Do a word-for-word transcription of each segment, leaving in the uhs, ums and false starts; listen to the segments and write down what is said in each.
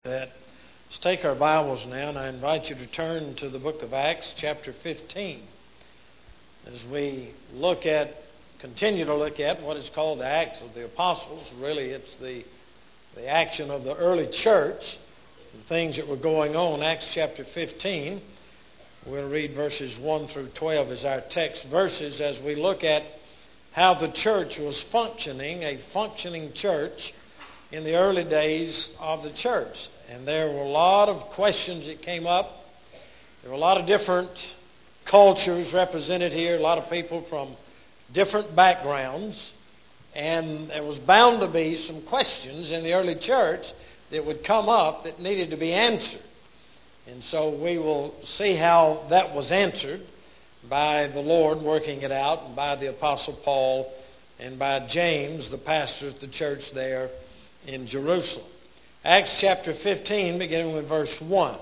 That. Let's take our Bibles now, and I invite you to turn to the book of Acts, chapter fifteen, as we look at, continue to look at what is called the Acts of the Apostles. Really, it's the the action of the early church, the things that were going on. Acts chapter fifteen. We'll read verses one through twelve as our text verses as we look at how the church was functioning, a functioning church in the early days of the church. And there were a lot of questions that came up. There were a lot of different cultures represented here, a lot of people from different backgrounds. And there was bound to be some questions in the early church that would come up that needed to be answered. And so we will see how that was answered by the Lord working it out, and by the Apostle Paul, and by James, the pastor of the church there in Jerusalem. Acts chapter fifteen, beginning with verse one.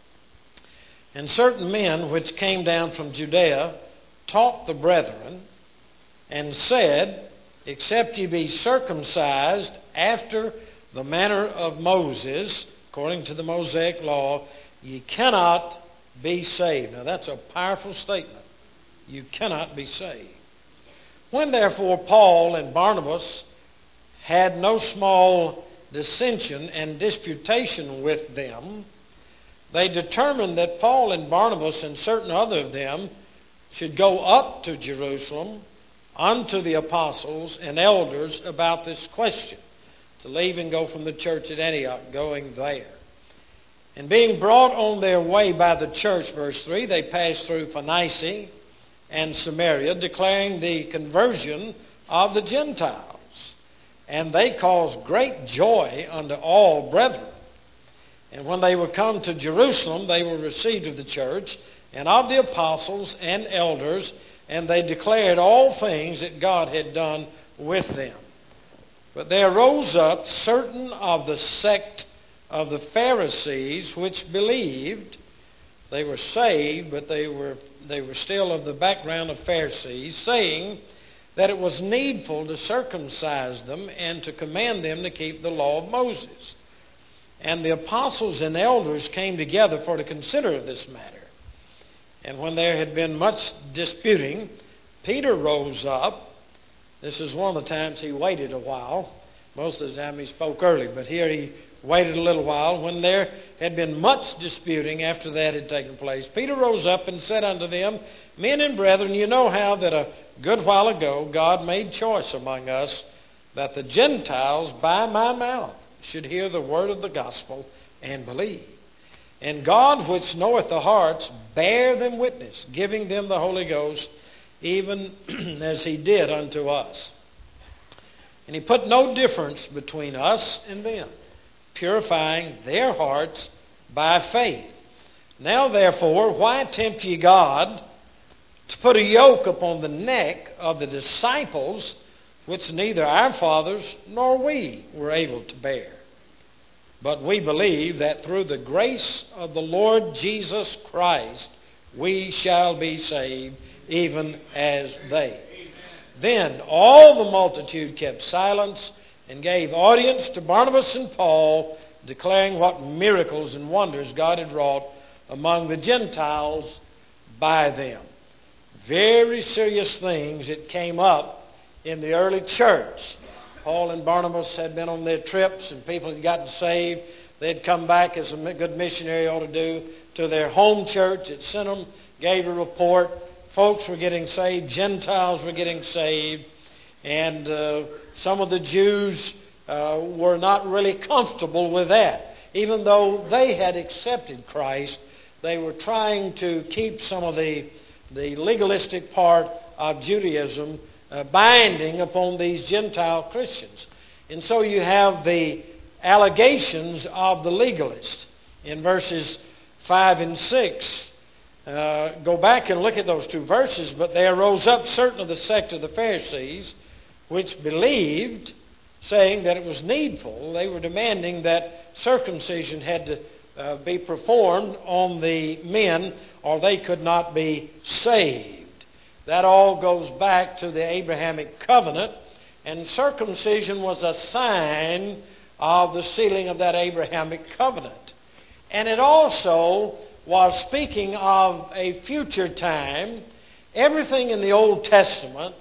And certain men which came down from Judea taught the brethren, and said, Except ye be circumcised after the manner of Moses, according to the Mosaic law, ye cannot be saved. Now that's a powerful statement. You cannot be saved. When therefore Paul and Barnabas had no small dissension and disputation with them, they determined that Paul and Barnabas and certain other of them should go up to Jerusalem unto the apostles and elders about this question, to leave and go from the church at Antioch, going there. And being brought on their way by the church, verse three, they passed through Phoenicia and Samaria, declaring the conversion of the Gentiles. And they caused great joy unto all brethren. And when they were come to Jerusalem, they were received of the church and of the apostles and elders, and they declared all things that God had done with them. But there rose up certain of the sect of the Pharisees which believed. They were saved, but they were they were still of the background of Pharisees, saying that it was needful to circumcise them and to command them to keep the law of Moses. And the apostles and elders came together for to consider of this matter. And when there had been much disputing, Peter rose up. This is one of the times he waited a while. Most of the time he spoke early, but here he waited a little while. When there had been much disputing after that had taken place, Peter rose up and said unto them, Men and brethren, you know how that a good while ago God made choice among us that the Gentiles by my mouth should hear the word of the gospel and believe. And God, which knoweth the hearts, bare them witness, giving them the Holy Ghost, even as he did unto us. And he put no difference between us and them, purifying their hearts by faith. Now therefore, why tempt ye God to put a yoke upon the neck of the disciples, which neither our fathers nor we were able to bear? But we believe that through the grace of the Lord Jesus Christ, we shall be saved, even as they. Then all the multitude kept silence and gave audience to Barnabas and Paul, declaring what miracles and wonders God had wrought among the Gentiles by them. Very serious things that came up in the early church. Paul and Barnabas had been on their trips, and people had gotten saved. They had come back, as a good missionary ought to do, to their home church. It sent them, gave a report. Folks were getting saved. Gentiles were getting saved. And uh, some of the Jews uh, were not really comfortable with that. Even though they had accepted Christ, they were trying to keep some of the, the legalistic part of Judaism uh, binding upon these Gentile Christians. And so you have the allegations of the legalist in verses five and six. Uh, go back and look at those two verses. But there rose up certain of the sect of the Pharisees which believed, saying that it was needful. They were demanding that circumcision had to uh, be performed on the men, or they could not be saved. That all goes back to the Abrahamic covenant, and circumcision was a sign of the sealing of that Abrahamic covenant. And it also was speaking of a future time. Everything in the Old Testament,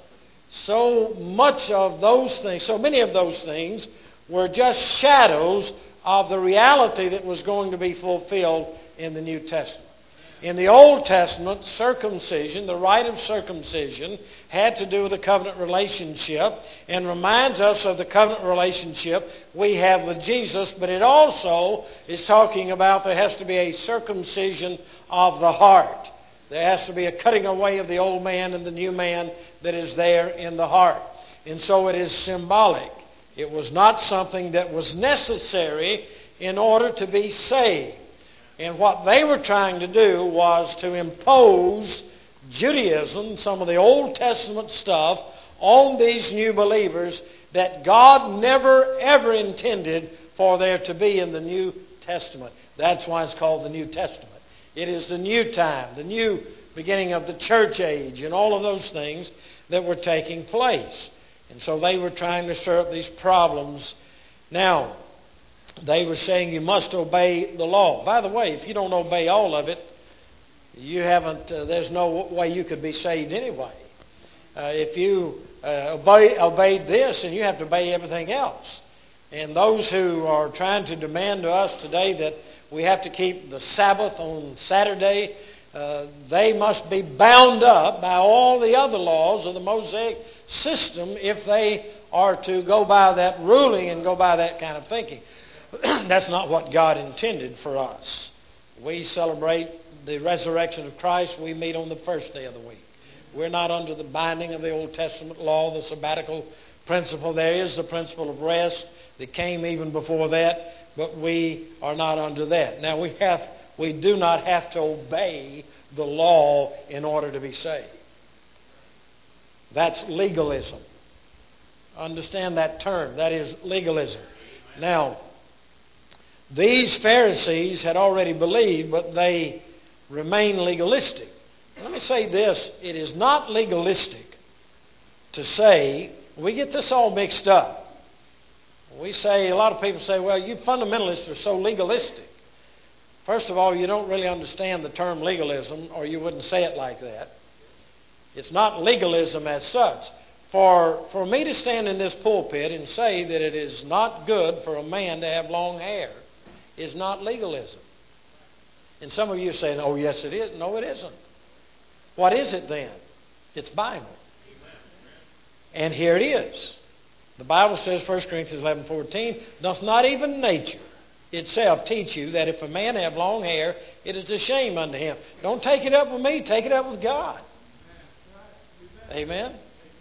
so much of those things, so many of those things were just shadows of the reality that was going to be fulfilled in the New Testament. In the Old Testament, circumcision, the rite of circumcision, had to do with a covenant relationship and reminds us of the covenant relationship we have with Jesus, but it also is talking about there has to be a circumcision of the heart. There has to be a cutting away of the old man and the new man that is there in the heart. And so it is symbolic. It was not something that was necessary in order to be saved. And what they were trying to do was to impose Judaism, some of the Old Testament stuff, on these new believers that God never ever intended for there to be in the New Testament. That's why it's called the New Testament. It is the new time, the new beginning of the church age, and all of those things that were taking place. And so they were trying to stir up these problems. Now, they were saying you must obey the law. By the way, if you don't obey all of it, you haven't. Uh, there's no way you could be saved anyway. Uh, if you uh, obey, obeyed this, and you have to obey everything else. And those who are trying to demand to us today that we have to keep the Sabbath on Saturday, uh, they must be bound up by all the other laws of the Mosaic system if they are to go by that ruling and go by that kind of thinking. That's not what God intended for us. We celebrate the resurrection of Christ. We meet on the first day of the week. We're not under the binding of the Old Testament law, the sabbatical principle. There is the principle of rest that came even before that, but we are not under that. Now, we have, we do not have to obey the law in order to be saved. That's legalism. Understand that term. That is legalism. Now, these Pharisees had already believed, but they remain legalistic. Let me say this. It is not legalistic to say, we get this all mixed up. We say, a lot of people say, well, you fundamentalists are so legalistic. First of all, you don't really understand the term legalism, or you wouldn't say it like that. It's not legalism as such. For, for me to stand in this pulpit and say that it is not good for a man to have long hair is not legalism. And some of you are saying, oh, yes, it is. No, it isn't. What is it then? It's Bible. And here it is. The Bible says, First Corinthians eleven fourteen, doth not even nature itself teach you that if a man have long hair, it is a shame unto him. Don't take it up with me, take it up with God. Amen?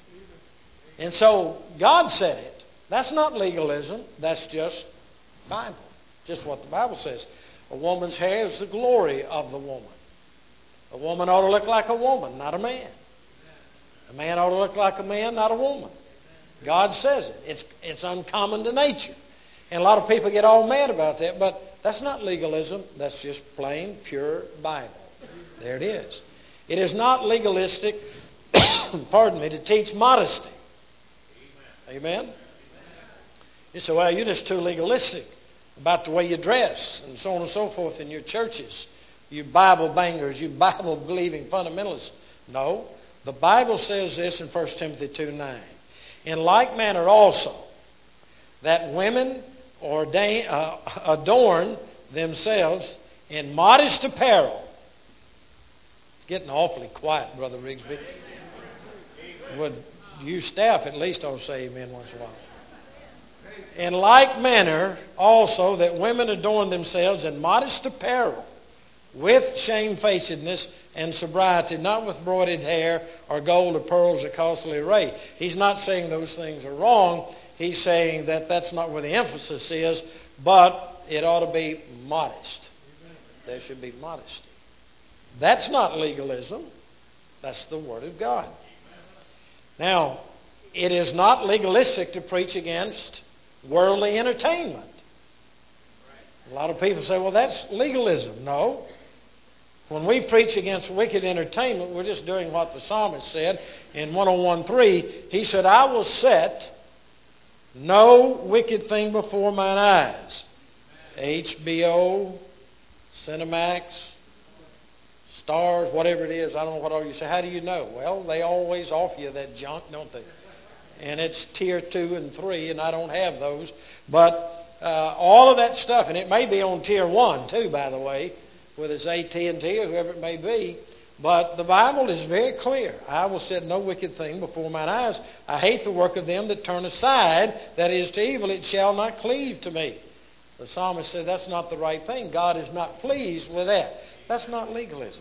And so God said it. That's not legalism. That's just Bible. Just what the Bible says. A woman's hair is the glory of the woman. A woman ought to look like a woman, not a man. A man ought to look like a man, not a woman. God says it. It's, it's uncommon to nature. And a lot of people get all mad about that, but that's not legalism. That's just plain, pure Bible. There it is. It is not legalistic, pardon me, to teach modesty. Amen? You say, well, you're just too legalistic about the way you dress and so on and so forth in your churches. You Bible bangers, you Bible-believing fundamentalists. No. The Bible says this in First Timothy two nine. In like manner also, that women ordain, uh, adorn themselves in modest apparel. It's getting awfully quiet, Brother Rigsby. Would you staff at least ought to say amen once in a while. In like manner also that women adorn themselves in modest apparel, with shamefacedness and sobriety, not with broided hair or gold or pearls or costly array. He's not saying those things are wrong. He's saying that that's not where the emphasis is, but it ought to be modest. There should be modesty. That's not legalism. That's the Word of God. Now, it is not legalistic to preach against worldly entertainment. A lot of people say, well, that's legalism. No. When we preach against wicked entertainment, we're just doing what the psalmist said in one oh one three. He said, I will set no wicked thing before mine eyes. H B O, Cinemax, Stars, whatever it is, I don't know what all you say. How do you know? Well, they always offer you that junk, don't they? And it's tier two and three, and I don't have those. But uh, all of that stuff, and it may be on tier one too, by the way, whether it's A T and T or whoever it may be. But the Bible is very clear. I will set no wicked thing before mine eyes. I hate the work of them that turn aside, that is to evil. It shall not cleave to me. The psalmist said that's not the right thing. God is not pleased with that. That's not legalism.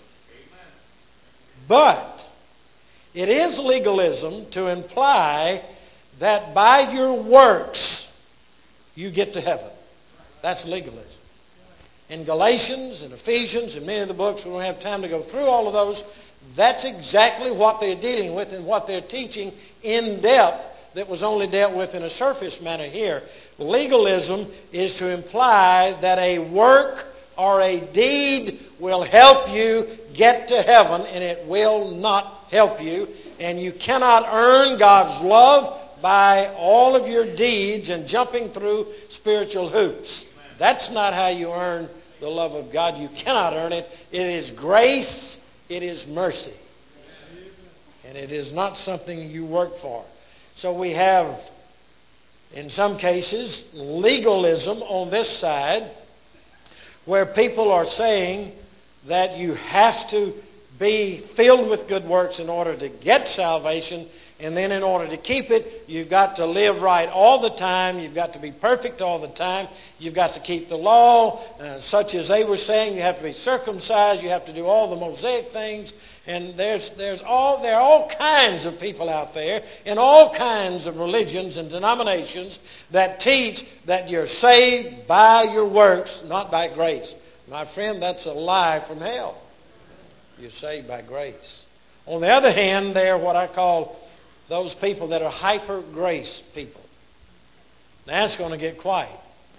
But it is legalism to imply that by your works you get to heaven. That's legalism. In Galatians and Ephesians and many of the books, we don't have time to go through all of those, that's exactly what they're dealing with and what they're teaching in depth that was only dealt with in a surface manner here. Legalism is to imply that a work or a deed will help you get to heaven, and it will not help you. And you cannot earn God's love by all of your deeds and jumping through spiritual hoops. That's not how you earn the love of God. You cannot earn it. It is grace. It is mercy. And it is not something you work for. So we have, in some cases, legalism on this side, where people are saying that you have to be filled with good works in order to get salvation, and then in order to keep it, you've got to live right all the time, you've got to be perfect all the time, you've got to keep the law, uh, such as they were saying, you have to be circumcised, you have to do all the Mosaic things, and there's there's all there are all kinds of people out there in all kinds of religions and denominations that teach that you're saved by your works, not by grace. My friend, that's a lie from hell. You're saved by grace. On the other hand, they're what I call those people that are hyper-grace people. Now, that's going to get quiet.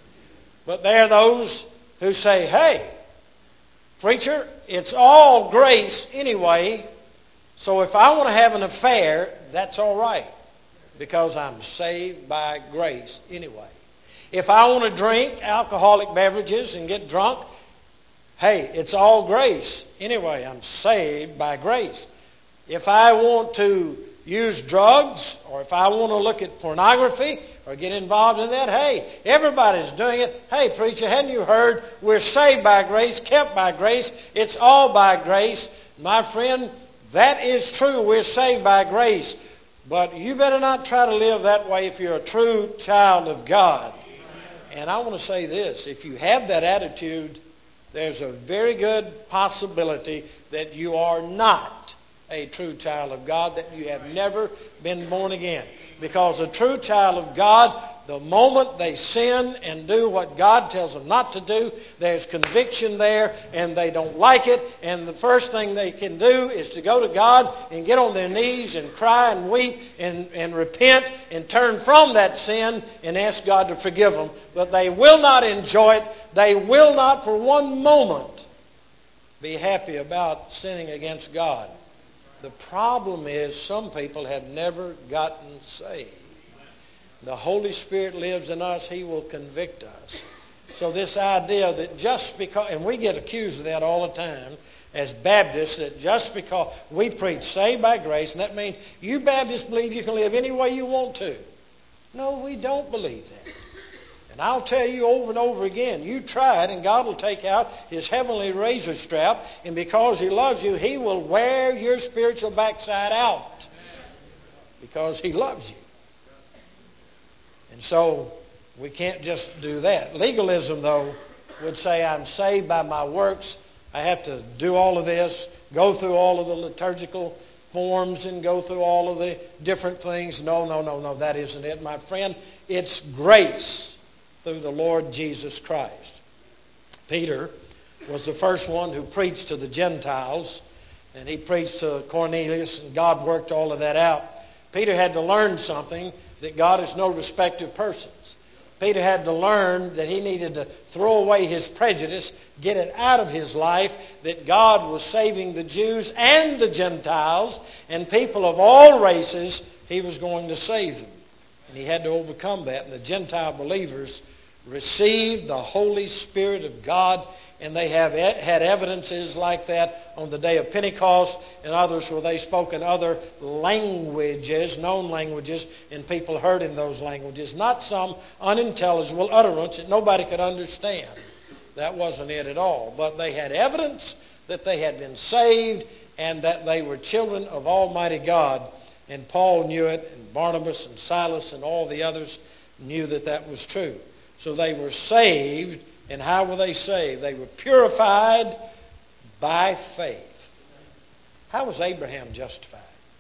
But they're those who say, hey, preacher, it's all grace anyway, so if I want to have an affair, that's all right, because I'm saved by grace anyway. If I want to drink alcoholic beverages and get drunk, hey, it's all grace anyway, I'm saved by grace. If I want to use drugs, or if I want to look at pornography or get involved in that, hey, everybody's doing it. Hey, preacher, hadn't you heard we're saved by grace, kept by grace, it's all by grace. My friend, that is true, we're saved by grace. But you better not try to live that way if you're a true child of God. And I want to say this, if you have that attitude, there's a very good possibility that you are not a true child of God, that you have never been born again. Because a true child of God, the moment they sin and do what God tells them not to do, there's conviction there and they don't like it. And the first thing they can do is to go to God and get on their knees and cry and weep and, and repent and turn from that sin and ask God to forgive them. But they will not enjoy it. They will not for one moment be happy about sinning against God. The problem is some people have never gotten saved. The Holy Spirit lives in us. He will convict us. So this idea that just because, and we get accused of that all the time as Baptists, that just because we preach saved by grace, and that means you Baptists believe you can live any way you want to. No, we don't believe that. And I'll tell you over and over again, you try it and God will take out His heavenly razor strap, and because He loves you, He will wear your spiritual backside out. Because He loves you. And so, we can't just do that. Legalism, though, would say I'm saved by my works. I have to do all of this, go through all of the liturgical forms and go through all of the different things. No, no, no, no, that isn't it, my friend. It's grace through the Lord Jesus Christ. Peter was the first one who preached to the Gentiles, and he preached to Cornelius, and God worked all of that out. Peter had to learn something, that God is no respecter of persons. Peter had to learn that he needed to throw away his prejudice, get it out of his life, that God was saving the Jews and the Gentiles, and people of all races, He was going to save them. And he had to overcome that. And the Gentile believers received the Holy Spirit of God, and they have had evidences like that on the day of Pentecost and others where they spoke in other languages, known languages, and people heard in those languages. Not some unintelligible utterance that nobody could understand. That wasn't it at all. But they had evidence that they had been saved and that they were children of Almighty God. And Paul knew it, and Barnabas and Silas and all the others knew that that was true. So they were saved. And how were they saved? They were purified by faith. How was Abraham justified?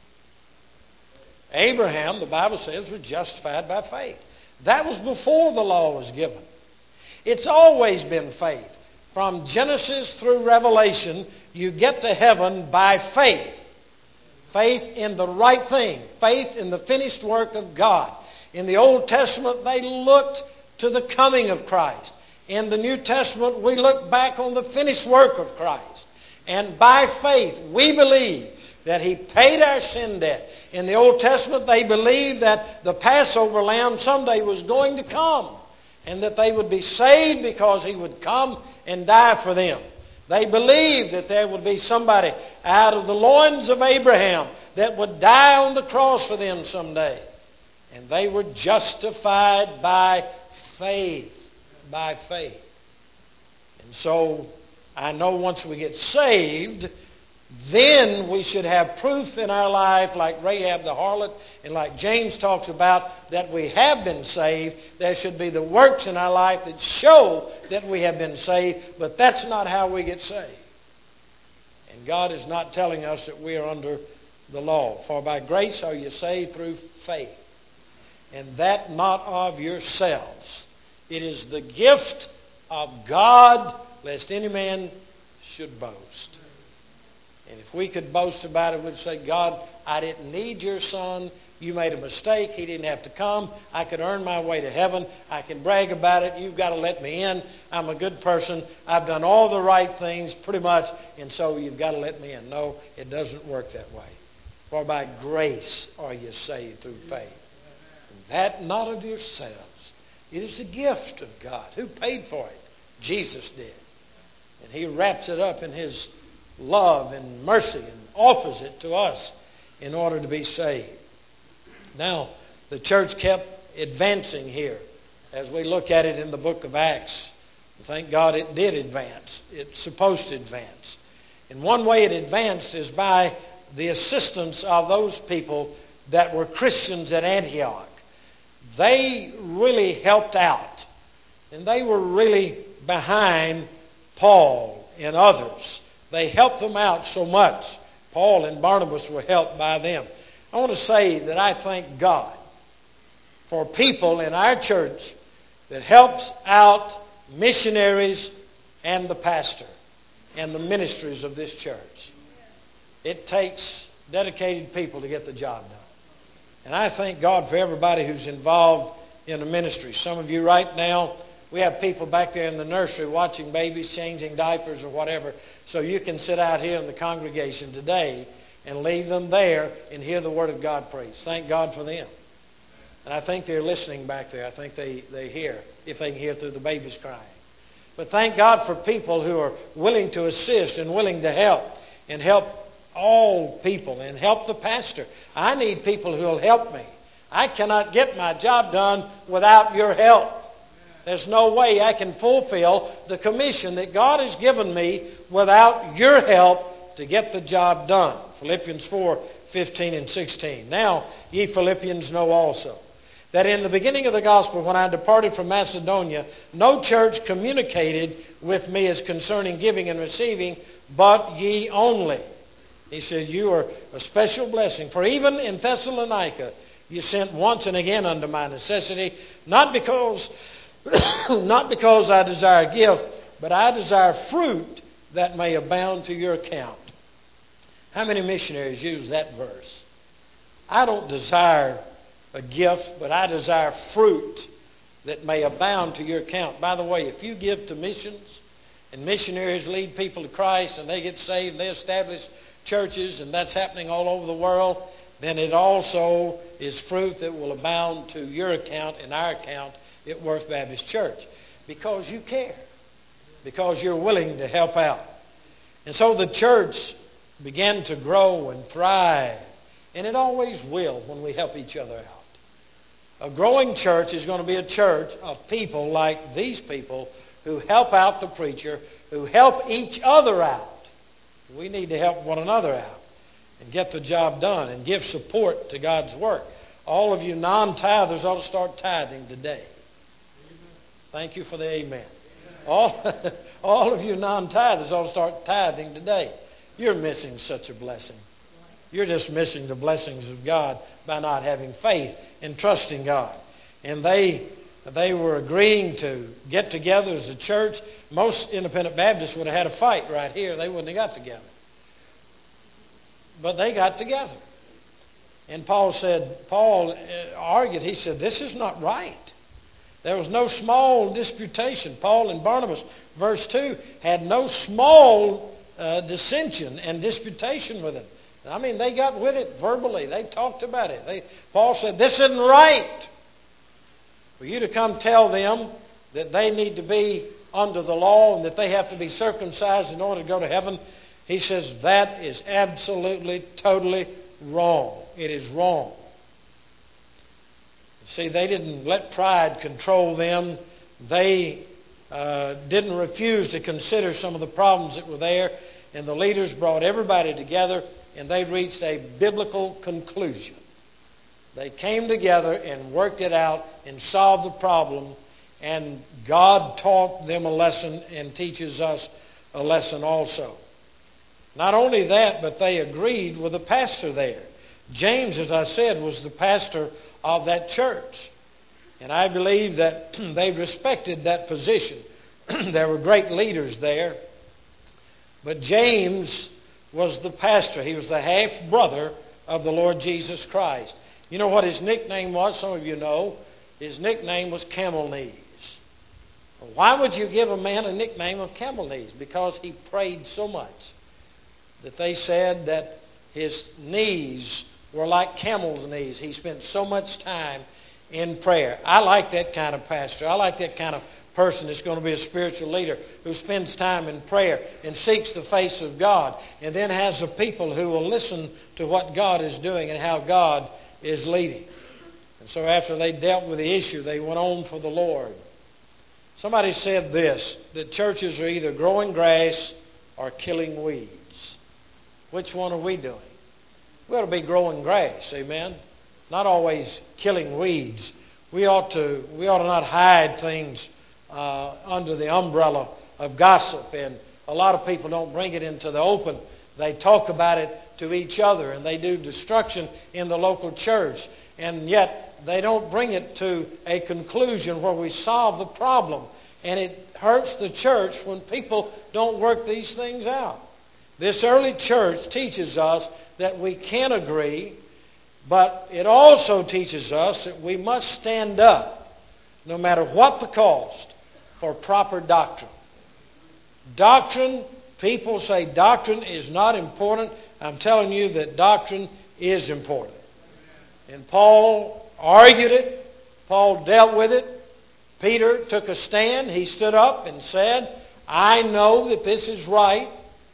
Abraham, the Bible says, was justified by faith. That was before the law was given. It's always been faith. From Genesis through Revelation, you get to heaven by faith. Faith in the right thing. Faith in the finished work of God. In the Old Testament, they looked to the coming of Christ. In the New Testament, we look back on the finished work of Christ. And by faith, we believe that He paid our sin debt. In the Old Testament, they believed that the Passover lamb someday was going to come, and that they would be saved because He would come and die for them. They believed that there would be somebody out of the loins of Abraham that would die on the cross for them someday. And they were justified by faith. By faith. And so, I know once we get saved, then we should have proof in our life, like Rahab the harlot, and like James talks about, that we have been saved. There should be the works in our life that show that we have been saved, but that's not how we get saved. And God is not telling us that we are under the law. For by grace are you saved through faith, and that not of yourselves. It is the gift of God, lest any man should boast. And if we could boast about it, we'd say, God, I didn't need your Son. You made a mistake. He didn't have to come. I could earn my way to heaven. I can brag about it. You've got to let me in. I'm a good person. I've done all the right things, pretty much, and so you've got to let me in. No, it doesn't work that way. For by grace are you saved through faith. And that not of yourselves. It is a gift of God. Who paid for it? Jesus did. And He wraps it up in His love and mercy and offers it to us in order to be saved. Now, the church kept advancing here as we look at it in the book of Acts. Thank God it did advance. It's supposed to advance. And one way it advanced is by the assistance of those people that were Christians at Antioch. They really helped out. And they were really behind Paul and others. They helped them out so much. Paul and Barnabas were helped by them. I want to say that I thank God for people in our church that helps out missionaries and the pastor and the ministries of this church. It takes dedicated people to get the job done. And I thank God for everybody who's involved in the ministry. Some of you right now, we have people back there in the nursery watching babies, changing diapers or whatever, so you can sit out here in the congregation today and leave them there and hear the Word of God preached. Thank God for them. And I think they're listening back there. I think they, they hear, if they can hear through the babies crying. But thank God for people who are willing to assist and willing to help and help all people and help the pastor. I need people who will help me. I cannot get my job done without your help. There's no way I can fulfill the commission that God has given me without your help to get the job done. Philippians four, fifteen and sixteen. Now, ye Philippians know also that in the beginning of the gospel, when I departed from Macedonia, no church communicated with me as concerning giving and receiving, but ye only. He said, you are a special blessing. For even in Thessalonica, you sent once and again unto my necessity, not because, not because I desire gift, but I desire fruit that may abound to your account. How many missionaries use that verse? I don't desire a gift, but I desire fruit that may abound to your account. By the way, if you give to missions and missionaries lead people to Christ and they get saved and they establish churches, and that's happening all over the world, then it also is fruit that will abound to your account and our account at Worth Baptist Church. Because you care. Because you're willing to help out. And so the church began to grow and thrive. And it always will when we help each other out. A growing church is going to be a church of people like these people who help out the preacher, who help each other out. We need to help one another out and get the job done and give support to God's work. All of you non-tithers ought to start tithing today. Thank you for the amen. All, all of you non-tithers ought to start tithing today. You're missing such a blessing. You're just missing the blessings of God by not having faith and trusting God. And they they were agreeing to get together as a church. Most independent Baptists would have had a fight right here. They wouldn't have got together. But they got together. And Paul said, Paul argued, he said, this is not right. There was no small disputation. Paul and Barnabas, verse two, had no small uh, dissension and disputation with him. I mean, they got with it verbally. They talked about it. They, Paul said, this isn't right. For you to come tell them that they need to be under the law and that they have to be circumcised in order to go to heaven, he says that is absolutely, totally wrong. It is wrong. See, they didn't let pride control them. They uh, didn't refuse to consider some of the problems that were there. And the leaders brought everybody together and they reached a biblical conclusion. They came together and worked it out and solved the problem. And God taught them a lesson and teaches us a lesson also. Not only that, but they agreed with the pastor there. James, as I said, was the pastor of that church. And I believe that they respected that position. There were great leaders there. But James was the pastor. He was the half-brother of the Lord Jesus Christ. You know what his nickname was? Some of you know. His nickname was Camel Knees. Why would you give a man a nickname of Camel Knees? Because he prayed so much that they said that his knees were like camel's knees. He spent so much time in prayer. I like that kind of pastor. I like that kind of person that's going to be a spiritual leader who spends time in prayer and seeks the face of God and then has a people who will listen to what God is doing and how God is leading. And so after they dealt with the issue, they went on for the Lord. Somebody said this, that churches are either growing grass or killing weeds. Which one are we doing? We ought to be growing grass, amen? Not always killing weeds. We ought to, we ought to not hide things uh, under the umbrella of gossip. And a lot of people don't bring it into the open. They talk about it to each other, and they do destruction in the local church. And yet they don't bring it to a conclusion where we solve the problem. And it hurts the church when people don't work these things out. This early church teaches us that we can agree, but it also teaches us that we must stand up, no matter what the cost, for proper doctrine. Doctrine, people say doctrine is not important. I'm telling you that doctrine is important. And Paul argued it. Paul dealt with it. Peter took a stand. He stood up and said, I know that this is right.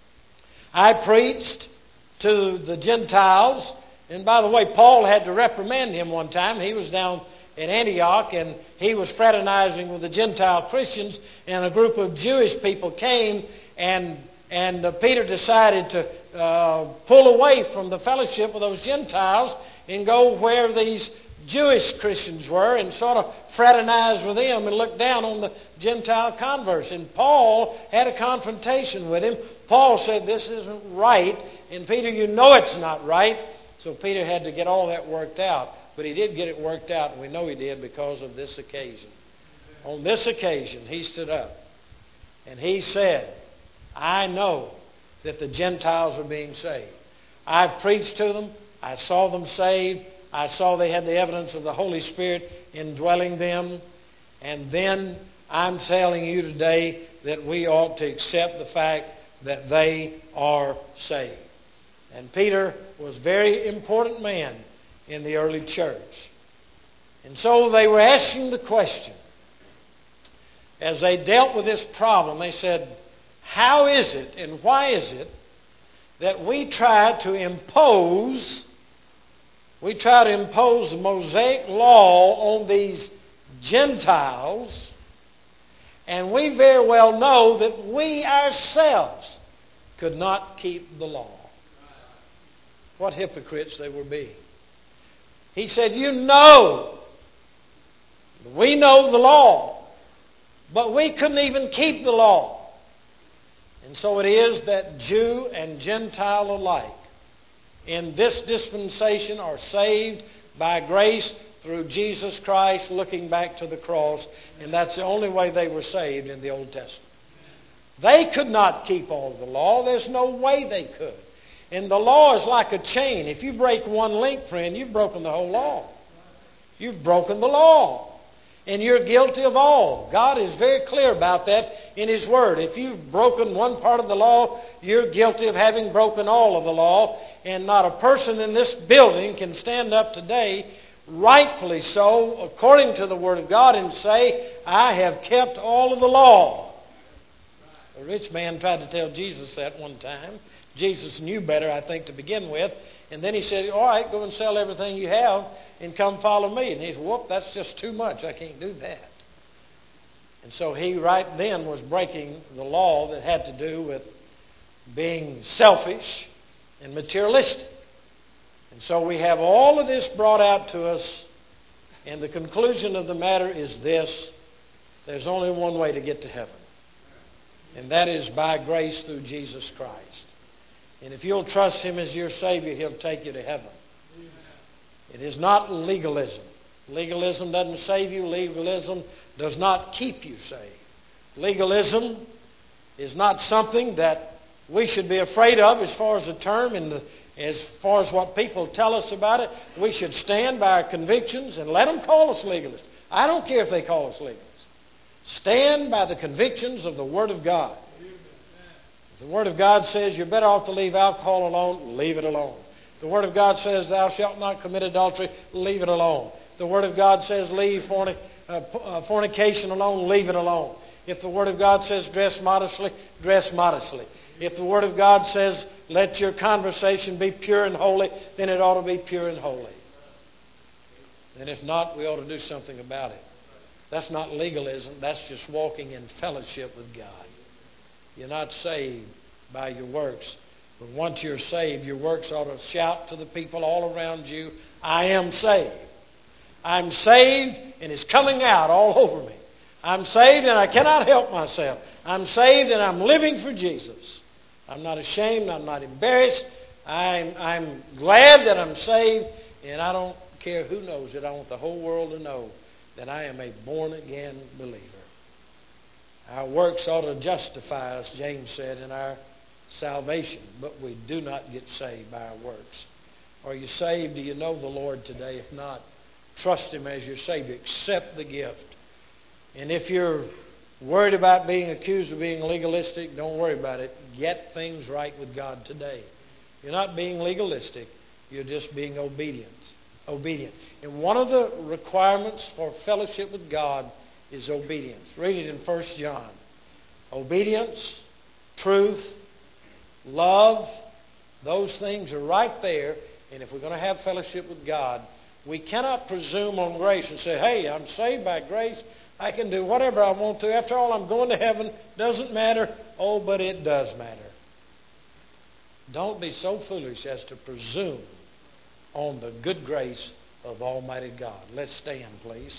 I preached to the Gentiles. And by the way, Paul had to reprimand him one time. He was down in Antioch and he was fraternizing with the Gentile Christians, and a group of Jewish people came, and and uh, Peter decided to uh, pull away from the fellowship of those Gentiles and go where these Jewish Christians were and sort of fraternize with them and look down on the Gentile converts. And Paul had a confrontation with him. Paul said, this isn't right. And Peter, you know it's not right. So Peter had to get all that worked out. But he did get it worked out, and we know he did because of this occasion. On this occasion, he stood up and he said, I know that the Gentiles are being saved. I preached to them. I saw them saved. I saw they had the evidence of the Holy Spirit indwelling them. And then I'm telling you today that we ought to accept the fact that they are saved. And Peter was a very important man in the early church. And so they were asking the question, as they dealt with this problem, they said, how is it and why is it that we try to impose, we try to impose the Mosaic law on these Gentiles, and we very well know that we ourselves could not keep the law? What hypocrites they were being. He said, you know, we know the law, but we couldn't even keep the law. And so it is that Jew and Gentile alike in this dispensation are saved by grace through Jesus Christ, looking back to the cross, and that's the only way they were saved in the Old Testament. They could not keep all of the law. There's no way they could. And the law is like a chain. If you break one link, friend, you've broken the whole law. You've broken the law. And you're guilty of all. God is very clear about that in His Word. If you've broken one part of the law, you're guilty of having broken all of the law. And not a person in this building can stand up today, rightfully so, according to the Word of God, and say, I have kept all of the law. A rich man tried to tell Jesus that one time. Jesus knew better, I think, to begin with. And then he said, all right, go and sell everything you have and come follow me. And he said, whoop, that's just too much. I can't do that. And so he right then was breaking the law that had to do with being selfish and materialistic. And so we have all of this brought out to us. And the conclusion of the matter is this: there's only one way to get to heaven. And that is by grace through Jesus Christ. And if you'll trust Him as your Savior, He'll take you to heaven. It is not legalism. Legalism doesn't save you. Legalism does not keep you saved. Legalism is not something that we should be afraid of as far as the term and the, as far as what people tell us about it. We should stand by our convictions and let them call us legalists. I don't care if they call us legalists. Stand by the convictions of the Word of God. The Word of God says you're better off to leave alcohol alone, leave it alone. The Word of God says thou shalt not commit adultery, leave it alone. The Word of God says leave fornic- uh, fornication alone, leave it alone. If the Word of God says dress modestly, dress modestly. If the Word of God says let your conversation be pure and holy, then it ought to be pure and holy. And if not, we ought to do something about it. That's not legalism. That's just walking in fellowship with God. You're not saved by your works. But once you're saved, your works ought to shout to the people all around you, I am saved. I'm saved and it's coming out all over me. I'm saved and I cannot help myself. I'm saved and I'm living for Jesus. I'm not ashamed. I'm not embarrassed. I'm, I'm glad that I'm saved, and I don't care who knows it. I want the whole world to know that I am a born-again believer. Our works ought to justify us, James said, in our salvation, but we do not get saved by our works. Are you saved? Do you know the Lord today? If not, trust Him as your Savior. Accept the gift. And if you're worried about being accused of being legalistic, don't worry about it. Get things right with God today. You're not being legalistic. You're just being obedient. Obedient. And one of the requirements for fellowship with God is obedience. Read it in First John. Obedience, truth, love, those things are right there. And if we're going to have fellowship with God, we cannot presume on grace and say, hey, I'm saved by grace. I can do whatever I want to. After all, I'm going to heaven. Doesn't matter. Oh, but it does matter. Don't be so foolish as to presume on the good grace of Almighty God. Let's stand, please.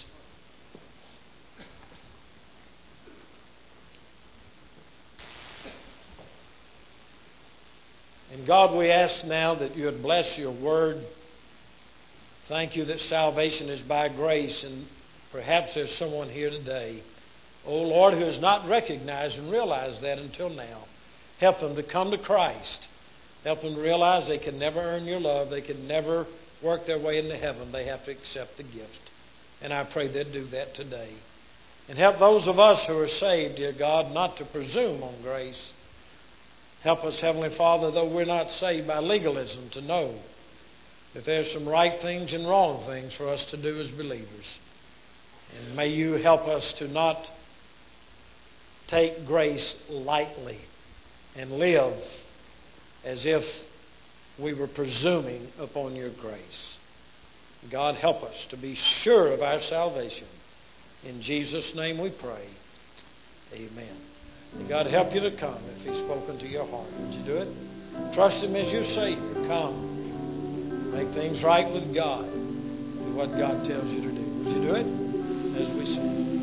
And God, we ask now that you would bless your word. Thank you that salvation is by grace, and perhaps there's someone here today, oh Lord, who has not recognized and realized that until now. Help them to come to Christ. Help them to realize they can never earn your love. They can never work their way into heaven. They have to accept the gift. And I pray they'd do that today. And help those of us who are saved, dear God, not to presume on grace, Help us, Heavenly Father, though we're not saved by legalism, to know that there's some right things and wrong things for us to do as believers. And may you help us to not take grace lightly and live as if we were presuming upon your grace. God, help us to be sure of our salvation. In Jesus' name we pray. Amen. May God help you to come if He's spoken to your heart. Would you do it? Trust Him as your Savior. Come. Make things right with God. Do what God tells you to do. Would you do it? As we sing.